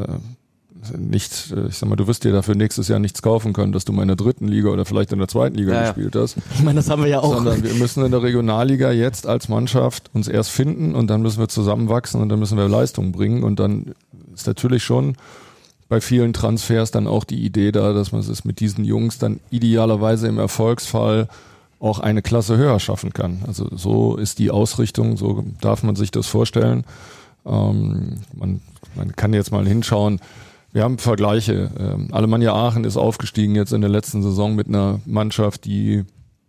nicht, ich sag mal, du wirst dir dafür nächstes Jahr nichts kaufen können, dass du mal in der 3. Liga oder vielleicht in der 2. Liga gespielt hast. Ich meine, das haben wir ja auch. Sondern wir müssen in der Regionalliga jetzt als Mannschaft uns erst finden und dann müssen wir zusammenwachsen und dann müssen wir Leistung bringen und dann ist natürlich schon bei vielen Transfers dann auch die Idee da, dass man es mit diesen Jungs dann idealerweise im Erfolgsfall auch eine Klasse höher schaffen kann. Also so ist die Ausrichtung, so darf man sich das vorstellen. Man kann jetzt mal hinschauen. Wir haben Vergleiche. Alemannia Aachen ist aufgestiegen jetzt in der letzten Saison mit einer Mannschaft, die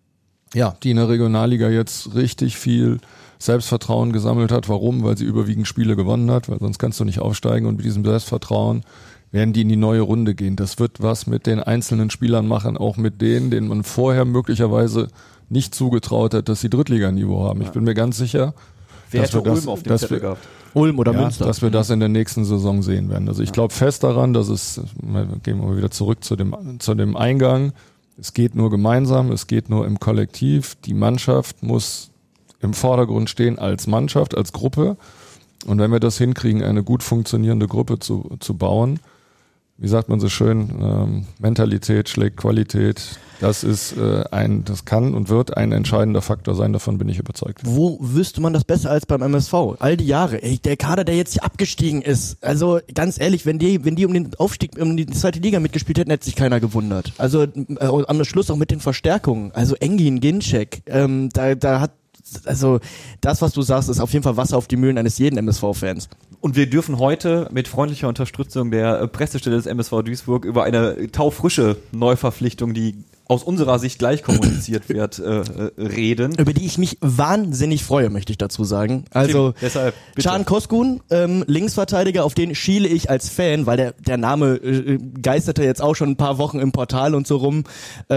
in der Regionalliga jetzt richtig viel Selbstvertrauen gesammelt hat. Warum? Weil sie überwiegend Spiele gewonnen hat, weil sonst kannst du nicht aufsteigen und mit diesem Selbstvertrauen werden die in die neue Runde gehen. Das wird was mit den einzelnen Spielern machen, auch mit denen man vorher möglicherweise nicht zugetraut hat, dass sie Drittliganiveau haben. Ich bin mir ganz sicher, Wer hätte Ulm auf dem Zettel gehabt? Ulm oder Münster. Dass wir das in der nächsten Saison sehen werden. Also ich glaube fest daran, dass gehen wir mal wieder zurück zu dem Eingang. Es geht nur gemeinsam, es geht nur im Kollektiv. Die Mannschaft muss im Vordergrund stehen als Mannschaft, als Gruppe. Und wenn wir das hinkriegen, eine gut funktionierende Gruppe zu bauen, wie sagt man so schön, Mentalität schlägt Qualität. Das ist das kann und wird ein entscheidender Faktor sein, davon bin ich überzeugt. Wo wüsste man das besser als beim MSV? All die Jahre. Ey, der Kader, der jetzt hier abgestiegen ist. Also ganz ehrlich, wenn die um den Aufstieg, um die 2. Liga mitgespielt hätten, hätte sich keiner gewundert. Also am Schluss auch mit den Verstärkungen. Also Engin, Ginczek, da hat also das, was du sagst, ist auf jeden Fall Wasser auf die Mühlen eines jeden MSV-Fans. Und wir dürfen heute mit freundlicher Unterstützung der Pressestelle des MSV Duisburg über eine taufrische Neuverpflichtung, die aus unserer Sicht gleich kommuniziert wird, reden. Über die ich mich wahnsinnig freue, möchte ich dazu sagen. Also deshalb, Can Koskun, Linksverteidiger, auf den schiele ich als Fan, weil der Name geisterte jetzt auch schon ein paar Wochen im Portal und so rum.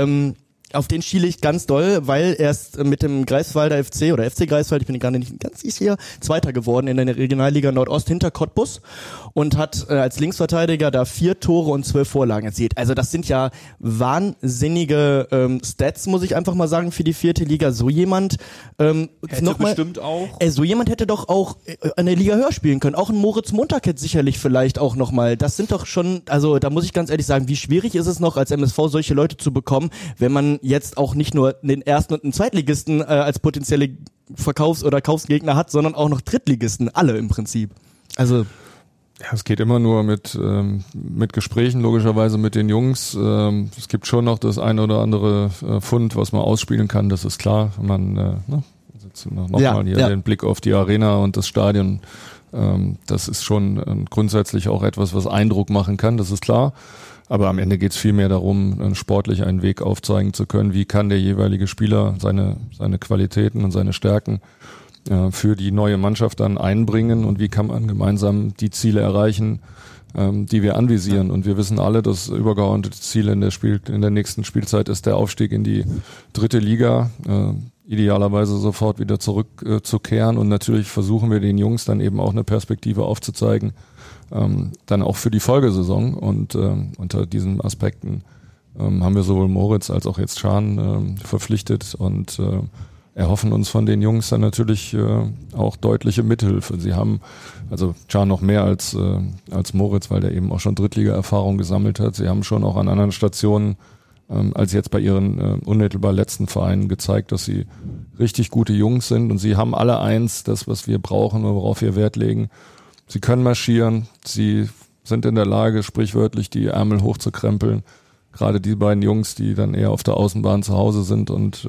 Auf den schiele ich ganz doll, weil er ist mit dem Greifswalder FC oder FC Greifswald, ich bin gerade nicht ganz sicher, Zweiter geworden in der Regionalliga Nordost hinter Cottbus und hat als Linksverteidiger da 4 Tore und 12 Vorlagen erzielt. Also das sind ja wahnsinnige Stats, muss ich einfach mal sagen, für die 4. Liga. So jemand hätte bestimmt auch. So jemand hätte doch auch eine Liga höher spielen können. Auch ein Moritz Montag hätte sicherlich vielleicht auch nochmal. Das sind doch schon, also da muss ich ganz ehrlich sagen, wie schwierig ist es noch als MSV solche Leute zu bekommen, wenn man jetzt auch nicht nur den Ersten und den Zweitligisten als potenzielle Verkaufs- oder Kaufsgegner hat, sondern auch noch Drittligisten, alle im Prinzip. Also ja, es geht immer nur mit Gesprächen, logischerweise mit den Jungs. Es gibt schon noch das eine oder andere Pfund, was man ausspielen kann, das ist klar. Man nochmal hier den Blick auf die Arena und das Stadion, das ist schon grundsätzlich auch etwas, was Eindruck machen kann, das ist klar. Aber am Ende geht es vielmehr darum, sportlich einen Weg aufzeigen zu können. Wie kann der jeweilige Spieler seine Qualitäten und seine Stärken für die neue Mannschaft dann einbringen und wie kann man gemeinsam die Ziele erreichen, die wir anvisieren. Und wir wissen alle, das übergeordnete Ziel in der nächsten Spielzeit ist der Aufstieg in die 3. Liga, idealerweise sofort wieder zurückzukehren. Und natürlich versuchen wir den Jungs dann eben auch eine Perspektive aufzuzeigen, dann auch für die Folgesaison und unter diesen Aspekten haben wir sowohl Moritz als auch jetzt Can verpflichtet und erhoffen uns von den Jungs dann natürlich auch deutliche Mithilfe. Sie haben, also Can noch mehr als Moritz, weil der eben auch schon Drittliga-Erfahrung gesammelt hat. Sie haben schon auch an anderen Stationen als jetzt bei ihren unmittelbar letzten Vereinen gezeigt, dass sie richtig gute Jungs sind und sie haben alle eins, das was wir brauchen und worauf wir Wert legen. Sie können marschieren, sie sind in der Lage, sprichwörtlich die Ärmel hochzukrempeln. Gerade die beiden Jungs, die dann eher auf der Außenbahn zu Hause sind und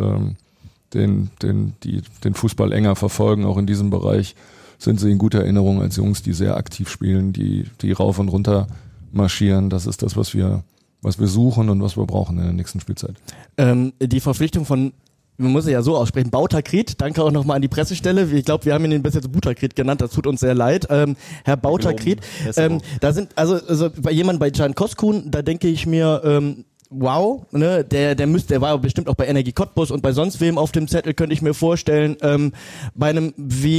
den Fußball enger verfolgen, auch in diesem Bereich, sind sie in guter Erinnerung als Jungs, die sehr aktiv spielen, die rauf und runter marschieren. Das ist das, was wir suchen und was wir brauchen in der nächsten Spielzeit. Die Verpflichtung von, man muss es ja so aussprechen, Bautakrit, danke auch nochmal an die Pressestelle. Ich glaube, wir haben ihn bis jetzt Butakrit genannt, das tut uns sehr leid. Herr Bautakrit, da sind, also bei Can Koskun, da denke ich mir, wow, ne, der war bestimmt auch bei Energie Cottbus und bei sonst wem auf dem Zettel, könnte ich mir vorstellen. Bei einem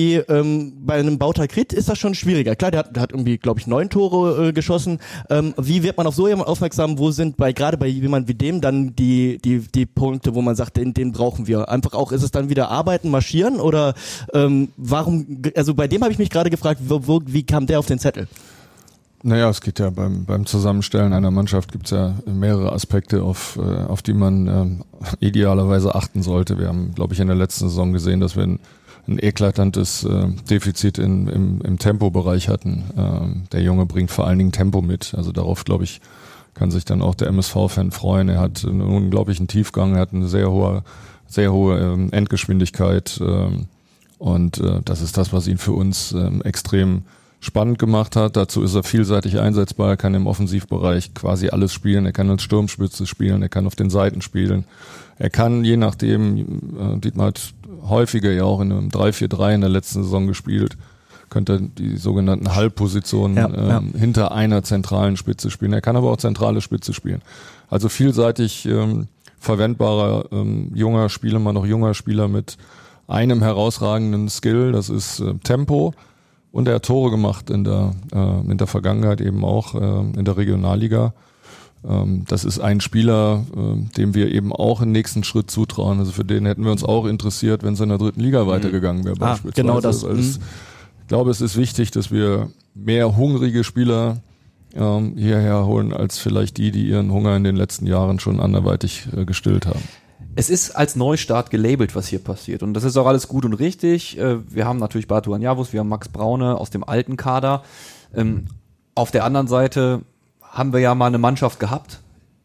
Bauta Krit ist das schon schwieriger. Klar, der hat irgendwie, glaube ich, 9 Tore geschossen. Wie wird man auf so jemanden aufmerksam? Wo sind gerade bei jemandem wie dem dann die Punkte, wo man sagt, den brauchen wir? Einfach auch, ist es dann wieder arbeiten, marschieren oder warum? Also bei dem habe ich mich gerade gefragt, wie kam der auf den Zettel? Naja, es geht ja beim Zusammenstellen einer Mannschaft gibt's ja mehrere Aspekte, auf die man idealerweise achten sollte. Wir haben, glaube ich, in der letzten Saison gesehen, dass wir ein eklatantes Defizit im Tempobereich hatten. Der Junge bringt vor allen Dingen Tempo mit. Also darauf, glaube ich, kann sich dann auch der MSV-Fan freuen. Er hat einen unglaublichen Tiefgang, er hat eine sehr hohe Endgeschwindigkeit. Und das ist das, was ihn für uns extrem spannend gemacht hat. Dazu ist er vielseitig einsetzbar, er kann im Offensivbereich quasi alles spielen, er kann als Sturmspitze spielen, er kann auf den Seiten spielen. Er kann, je nachdem, Dietmar hat häufiger ja auch in einem 3-4-3 in der letzten Saison gespielt, könnte die sogenannten Halbpositionen hinter einer zentralen Spitze spielen. Er kann aber auch zentrale Spitze spielen. Also vielseitig verwendbarer junger Spieler mit einem herausragenden Skill, das ist Tempo. Und er hat Tore gemacht in der Vergangenheit eben auch in der Regionalliga. Das ist ein Spieler, dem wir eben auch einen nächsten Schritt zutrauen. Also für den hätten wir uns auch interessiert, wenn es in der 3. Liga weitergegangen wäre beispielsweise. Genau das. Ich glaube, es ist wichtig, dass wir mehr hungrige Spieler hierher holen, als vielleicht die ihren Hunger in den letzten Jahren schon anderweitig gestillt haben. Es ist als Neustart gelabelt, was hier passiert. Und das ist auch alles gut und richtig. Wir haben natürlich Batu Anjavus, wir haben Max Braune aus dem alten Kader. Auf der anderen Seite haben wir ja mal eine Mannschaft gehabt.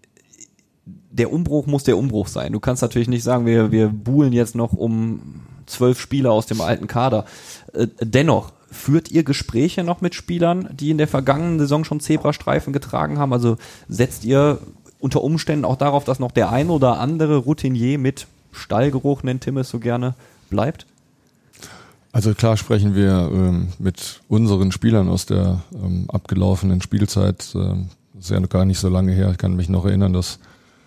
Der Umbruch muss der Umbruch sein. Du kannst natürlich nicht sagen, wir buhlen jetzt noch um 12 Spieler aus dem alten Kader. Dennoch, führt ihr Gespräche noch mit Spielern, die in der vergangenen Saison schon Zebrastreifen getragen haben? Also setzt ihr unter Umständen auch darauf, dass noch der ein oder andere Routinier mit Stallgeruch, nennt Tim es so gerne, bleibt? Also klar sprechen wir mit unseren Spielern aus der abgelaufenen Spielzeit. Ist ja gar nicht so lange her. Ich kann mich noch erinnern, dass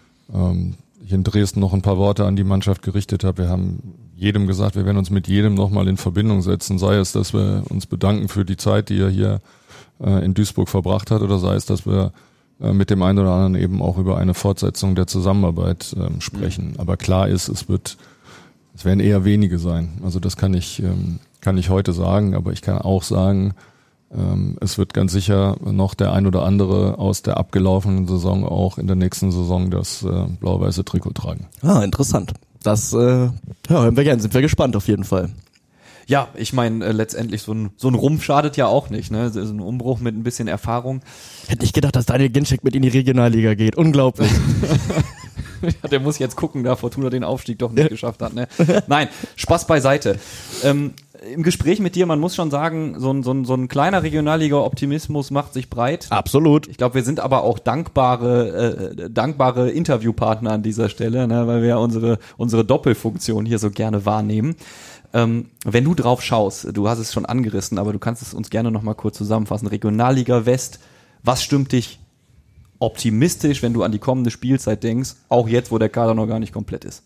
ich in Dresden noch ein paar Worte an die Mannschaft gerichtet habe. Wir haben jedem gesagt, wir werden uns mit jedem nochmal in Verbindung setzen. Sei es, dass wir uns bedanken für die Zeit, die er hier in Duisburg verbracht hat, oder sei es, dass wir mit dem einen oder anderen eben auch über eine Fortsetzung der Zusammenarbeit sprechen. Aber klar ist, es werden eher wenige sein. Also das kann ich heute sagen, aber ich kann auch sagen, es wird ganz sicher noch der ein oder andere aus der abgelaufenen Saison auch in der nächsten Saison das blau-weiße Trikot tragen. Ah, interessant. Das hören wir gerne, sind wir gespannt auf jeden Fall. Ja, ich meine, letztendlich so ein Rumpf schadet ja auch nicht, ne? So ein Umbruch mit ein bisschen Erfahrung. Hätte nicht gedacht, dass Daniel Ginczek mit in die Regionalliga geht. Unglaublich. Ja, der muss jetzt gucken, da Fortuna den Aufstieg doch nicht geschafft hat, ne? Nein, Spaß beiseite. Im Gespräch mit dir, man muss schon sagen, so ein kleiner Regionalliga-Optimismus macht sich breit. Absolut. Ich glaube, wir sind aber auch dankbare Interviewpartner an dieser Stelle, ne? Weil wir ja unsere Doppelfunktion hier so gerne wahrnehmen. Wenn du drauf schaust, du hast es schon angerissen, aber du kannst es uns gerne noch mal kurz zusammenfassen. Regionalliga West, was stimmt dich optimistisch, wenn du an die kommende Spielzeit denkst, auch jetzt, wo der Kader noch gar nicht komplett ist?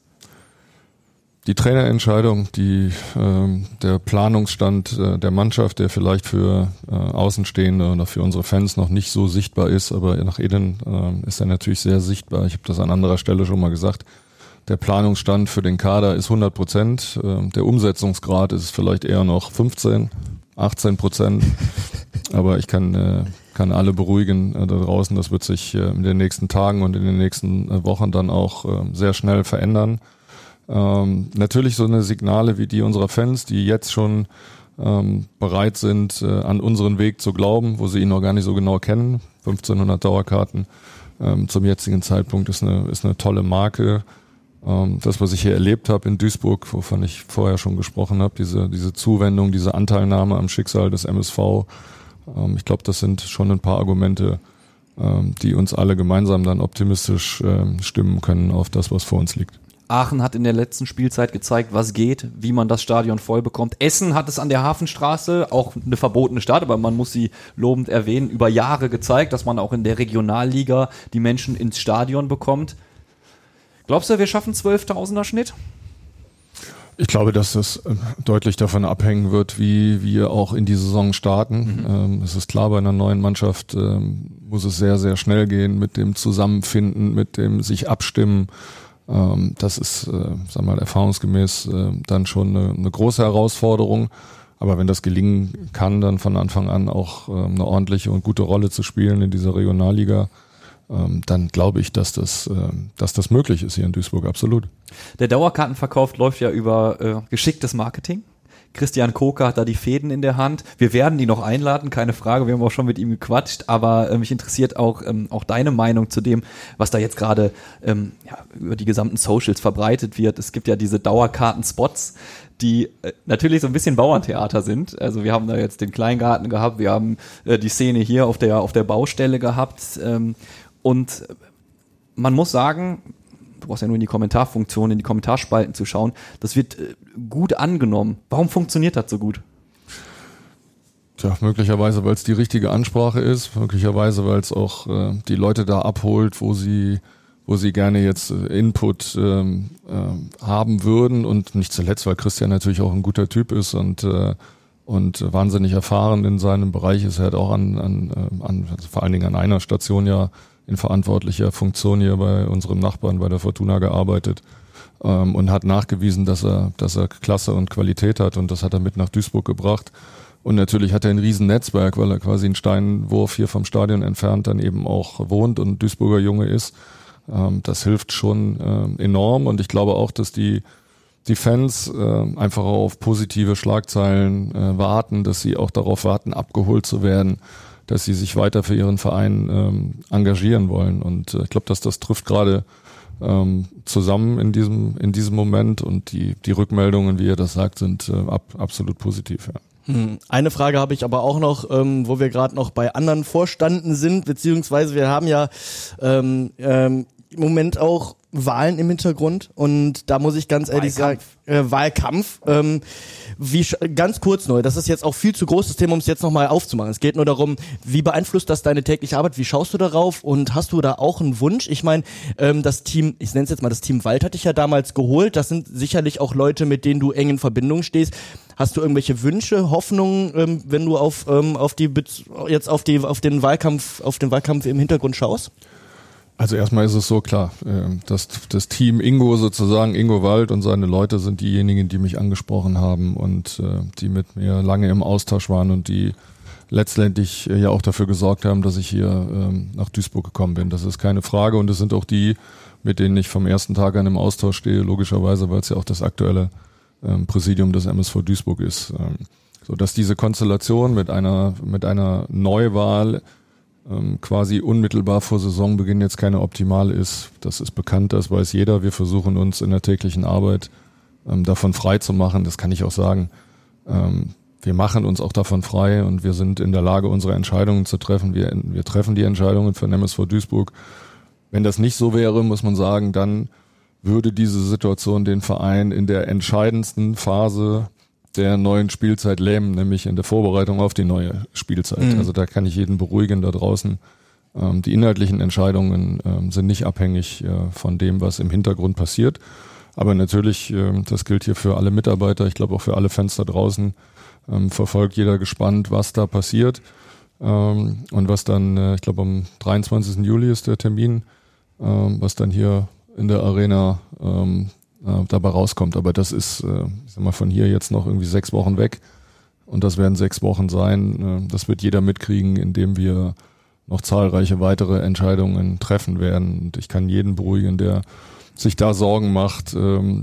Die Trainerentscheidung, der Planungsstand der Mannschaft, der vielleicht für Außenstehende oder für unsere Fans noch nicht so sichtbar ist, aber nach innen ist er natürlich sehr sichtbar. Ich habe das an anderer Stelle schon mal gesagt. Der Planungsstand für den Kader ist 100%. Der Umsetzungsgrad ist vielleicht eher noch 15, 18%. Aber ich kann alle beruhigen da draußen. Das wird sich in den nächsten Tagen und in den nächsten Wochen dann auch sehr schnell verändern. Natürlich so eine Signale wie die unserer Fans, die jetzt schon bereit sind, an unseren Weg zu glauben, wo sie ihn noch gar nicht so genau kennen. 1500 Dauerkarten zum jetzigen Zeitpunkt ist eine tolle Marke. Das, was ich hier erlebt habe in Duisburg, wovon ich vorher schon gesprochen habe, diese Zuwendung, diese Anteilnahme am Schicksal des MSV, ich glaube, das sind schon ein paar Argumente, die uns alle gemeinsam dann optimistisch stimmen können auf das, was vor uns liegt. Aachen hat in der letzten Spielzeit gezeigt, was geht, wie man das Stadion voll bekommt. Essen hat es an der Hafenstraße, auch eine verbotene Stadt, aber man muss sie lobend erwähnen, über Jahre gezeigt, dass man auch in der Regionalliga die Menschen ins Stadion bekommt. Glaubst du, wir schaffen 12.000er Schnitt? Ich glaube, dass das deutlich davon abhängen wird, wie wir auch in die Saison starten. Es ist klar, bei einer neuen Mannschaft muss es sehr, sehr schnell gehen mit dem Zusammenfinden, mit dem sich abstimmen. Das ist, erfahrungsgemäß dann schon eine große Herausforderung. Aber wenn das gelingen kann, dann von Anfang an auch eine ordentliche und gute Rolle zu spielen in dieser Regionalliga, dann glaube ich, dass das möglich ist hier in Duisburg, absolut. Der Dauerkartenverkauf läuft ja über geschicktes Marketing. Christian Koker hat da die Fäden in der Hand. Wir werden die noch einladen, keine Frage. Wir haben auch schon mit ihm gequatscht, aber mich interessiert auch deine Meinung zu dem, was da jetzt gerade über die gesamten Socials verbreitet wird. Es gibt ja diese Dauerkartenspots, die natürlich so ein bisschen Bauerntheater sind. Also wir haben da jetzt den Kleingarten gehabt, wir haben die Szene hier auf der Baustelle gehabt. Und man muss sagen, du brauchst ja nur in die Kommentarfunktion, in die Kommentarspalten zu schauen, das wird gut angenommen. Warum funktioniert das so gut? Tja, möglicherweise, weil es die richtige Ansprache ist, möglicherweise, weil es auch die Leute da abholt, wo sie gerne jetzt Input haben würden, und nicht zuletzt, weil Christian natürlich auch ein guter Typ ist und wahnsinnig erfahren in seinem Bereich ist. Er hat auch also vor allen Dingen an einer Station ja in verantwortlicher Funktion hier bei unserem Nachbarn bei der Fortuna gearbeitet und hat nachgewiesen, dass er Klasse und Qualität hat, und das hat er mit nach Duisburg gebracht. Und natürlich hat er ein riesen Netzwerk, weil er quasi einen Steinwurf hier vom Stadion entfernt dann eben auch wohnt und Duisburger Junge ist. Das hilft schon enorm, und ich glaube auch, dass die Fans einfach auf positive Schlagzeilen warten, dass sie auch darauf warten, abgeholt zu werden, dass sie sich weiter für ihren Verein engagieren wollen. Und ich glaube, dass das trifft gerade zusammen in diesem Moment, und die Rückmeldungen, wie ihr das sagt, sind absolut positiv. Ja. Eine Frage habe ich aber auch noch, wo wir gerade noch bei anderen Vorstanden sind, beziehungsweise wir haben ja im Moment auch Wahlen im Hintergrund, und da muss ich ganz ehrlich sagen, Wahlkampf, ganz kurz neu, das ist jetzt auch viel zu großes Thema, um es jetzt nochmal aufzumachen. Es geht nur darum, wie beeinflusst das deine tägliche Arbeit, wie schaust du darauf, und hast du da auch einen Wunsch? Ich meine, das Team, ich nenne es jetzt mal das Team Wald, hat dich ja damals geholt, das sind sicherlich auch Leute, mit denen du eng in Verbindung stehst. Hast du irgendwelche Wünsche, Hoffnungen, wenn du auf den Wahlkampf im Hintergrund schaust? Also erstmal ist es so klar, dass das Team Ingo sozusagen, Ingo Wald und seine Leute sind diejenigen, die mich angesprochen haben und die mit mir lange im Austausch waren und die letztendlich ja auch dafür gesorgt haben, dass ich hier nach Duisburg gekommen bin. Das ist keine Frage, und es sind auch die, mit denen ich vom ersten Tag an im Austausch stehe, logischerweise, weil es ja auch das aktuelle Präsidium des MSV Duisburg ist. So dass diese Konstellation mit einer Neuwahl quasi unmittelbar vor Saisonbeginn jetzt keine optimale ist. Das ist bekannt, das weiß jeder. Wir versuchen uns in der täglichen Arbeit davon frei zu machen. Das kann ich auch sagen. Wir machen uns auch davon frei, und wir sind in der Lage, unsere Entscheidungen zu treffen. Wir treffen die Entscheidungen für den MSV Duisburg. Wenn das nicht so wäre, muss man sagen, dann würde diese Situation den Verein in der entscheidendsten Phase der neuen Spielzeit lähmen, nämlich in der Vorbereitung auf die neue Spielzeit. Also da kann ich jeden beruhigen da draußen. Die inhaltlichen Entscheidungen sind nicht abhängig von dem, was im Hintergrund passiert. Aber natürlich, das gilt hier für alle Mitarbeiter, ich glaube auch für alle Fans da draußen, verfolgt jeder gespannt, was da passiert. Und was dann, ich glaube am 23. Juli ist der Termin, was dann hier in der Arena dabei rauskommt. Aber das ist, ich sag mal, von hier jetzt noch irgendwie 6 Wochen weg. Und das werden 6 Wochen sein. Das wird jeder mitkriegen, indem wir noch zahlreiche weitere Entscheidungen treffen werden. Und ich kann jeden beruhigen, der sich da Sorgen macht.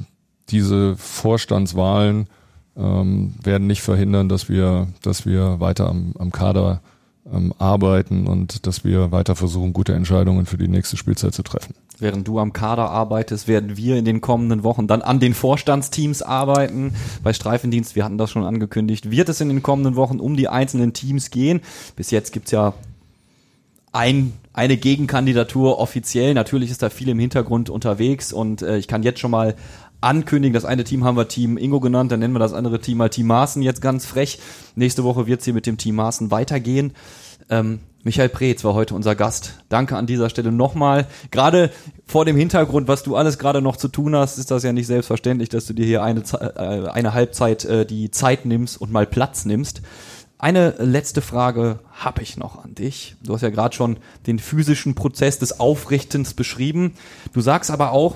Diese Vorstandswahlen werden nicht verhindern, dass wir weiter am Kader arbeiten und dass wir weiter versuchen, gute Entscheidungen für die nächste Spielzeit zu treffen. Während du am Kader arbeitest, werden wir in den kommenden Wochen dann an den Vorstandsteams arbeiten. Bei Streifendienst, wir hatten das schon angekündigt, wird es in den kommenden Wochen um die einzelnen Teams gehen. Bis jetzt gibt's ja ein eine Gegenkandidatur offiziell. Natürlich ist da viel im Hintergrund unterwegs und ich kann jetzt schon mal ankündigen, das eine Team haben wir Team Ingo genannt, dann nennen wir das andere Team mal Team Maaßen, jetzt ganz frech. Nächste Woche wird es hier mit dem Team Maaßen weitergehen. Michael Preetz war heute unser Gast. Danke an dieser Stelle nochmal. Gerade vor dem Hintergrund, was du alles gerade noch zu tun hast, ist das ja nicht selbstverständlich, dass du dir hier eine Halbzeit die Zeit nimmst und mal Platz nimmst. Eine letzte Frage habe ich noch an dich. Du hast ja gerade schon den physischen Prozess des Aufrichtens beschrieben. Du sagst aber auch,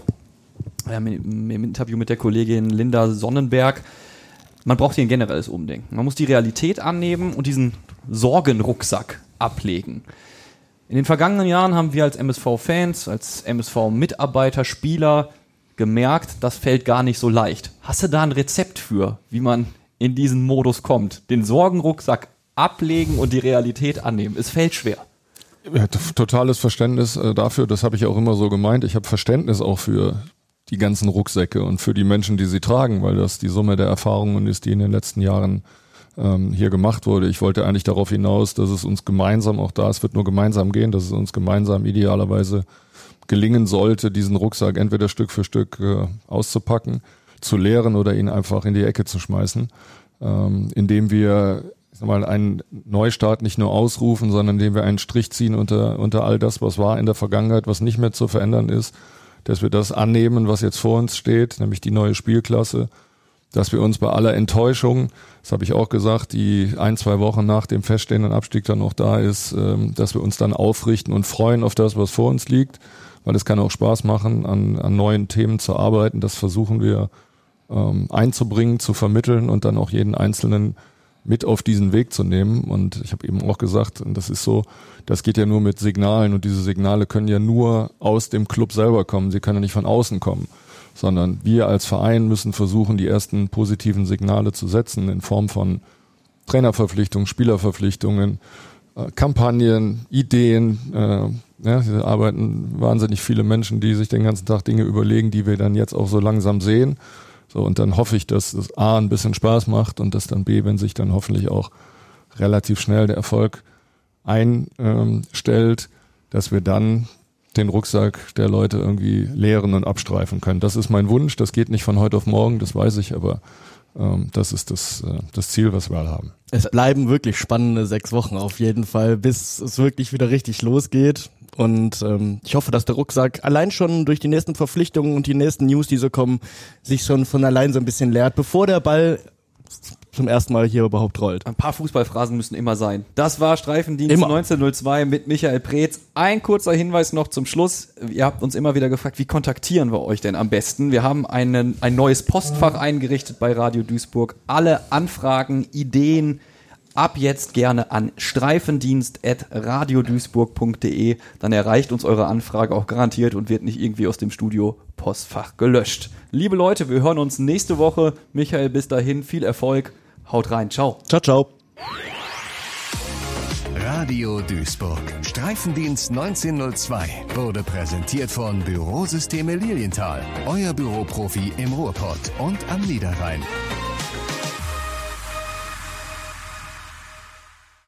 im Interview mit der Kollegin Linda Sonnenberg, man braucht hier ein generelles Umdenken. Man muss die Realität annehmen und diesen Sorgenrucksack ablegen. In den vergangenen Jahren haben wir als MSV-Fans, als MSV-Mitarbeiter, Spieler gemerkt, das fällt gar nicht so leicht. Hast du da ein Rezept für, wie man in diesen Modus kommt? Den Sorgenrucksack ablegen und die Realität annehmen. Es fällt schwer. Ja, totales Verständnis dafür, das habe ich auch immer so gemeint. Ich habe Verständnis auch für die ganzen Rucksäcke und für die Menschen, die sie tragen, weil das die Summe der Erfahrungen ist, die in den letzten Jahren hier gemacht wurde. Ich wollte eigentlich darauf hinaus, dass es uns gemeinsam, auch da, es wird nur gemeinsam gehen, dass es uns gemeinsam idealerweise gelingen sollte, diesen Rucksack entweder Stück für Stück auszupacken, zu leeren oder ihn einfach in die Ecke zu schmeißen, indem wir einen Neustart nicht nur ausrufen, sondern indem wir einen Strich ziehen unter all das, was war in der Vergangenheit, was nicht mehr zu verändern ist, dass wir das annehmen, was jetzt vor uns steht, nämlich die neue Spielklasse, dass wir uns bei aller Enttäuschung, das habe ich auch gesagt, die 1-2 Wochen nach dem feststehenden Abstieg dann noch da ist, dass wir uns dann aufrichten und freuen auf das, was vor uns liegt, weil es kann auch Spaß machen, an neuen Themen zu arbeiten. Das versuchen wir einzubringen, zu vermitteln und dann auch jeden Einzelnen mit auf diesen Weg zu nehmen. Und ich habe eben auch gesagt, und das ist so, das geht ja nur mit Signalen und diese Signale können ja nur aus dem Club selber kommen, sie können ja nicht von außen kommen, sondern wir als Verein müssen versuchen, die ersten positiven Signale zu setzen in Form von Trainerverpflichtungen, Spielerverpflichtungen, Kampagnen, Ideen. Hier arbeiten wahnsinnig viele Menschen, die sich den ganzen Tag Dinge überlegen, die wir dann jetzt auch so langsam sehen. So, und dann hoffe ich, dass das A ein bisschen Spaß macht und dass dann B, wenn sich dann hoffentlich auch relativ schnell der Erfolg einstellt, dass wir dann den Rucksack der Leute irgendwie leeren und abstreifen können. Das ist mein Wunsch, das geht nicht von heute auf morgen, das weiß ich, aber das ist das Ziel, was wir alle haben. Es bleiben wirklich spannende 6 Wochen auf jeden Fall, bis es wirklich wieder richtig losgeht. Und ich hoffe, dass der Rucksack allein schon durch die nächsten Verpflichtungen und die nächsten News, die so kommen, sich schon von allein so ein bisschen leert, bevor der Ball zum ersten Mal hier überhaupt rollt. Ein paar Fußballphrasen müssen immer sein. Das war Streifendienst immer. 1902 mit Michael Preetz. Ein kurzer Hinweis noch zum Schluss. Ihr habt uns immer wieder gefragt, wie kontaktieren wir euch denn am besten? Wir haben ein neues Postfach eingerichtet bei Radio Duisburg. Alle Anfragen, Ideen ab jetzt gerne an streifendienst@radioduisburg.de. Dann erreicht uns eure Anfrage auch garantiert und wird nicht irgendwie aus dem Studio Postfach gelöscht. Liebe Leute, wir hören uns nächste Woche. Michael, bis dahin, viel Erfolg. Haut rein. Ciao. Ciao, ciao. Radio Duisburg. Streifendienst 1902 wurde präsentiert von Bürosysteme Lilienthal. Euer Büroprofi im Ruhrpott und am Niederrhein.